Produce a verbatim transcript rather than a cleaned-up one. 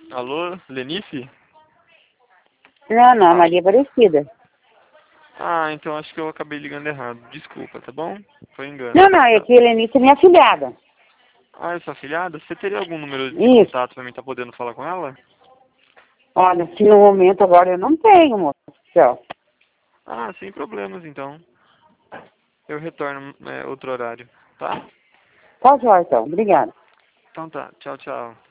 Alô, Lenice? Não, não, Maria Aparecida. Ah, então acho que eu acabei ligando errado. Desculpa, tá bom? Foi engano. Não, não, é que a Helenice é minha afilhada. Ah, é sua afilhada? Você teria algum número de Isso. contato pra mim estar podendo falar com ela? Olha, se no momento agora eu não tenho, moço. Tchau. Ah, sem problemas então. Eu retorno é, outro horário, tá? Tá, joia, então. Obrigada. Então tá, tchau, tchau.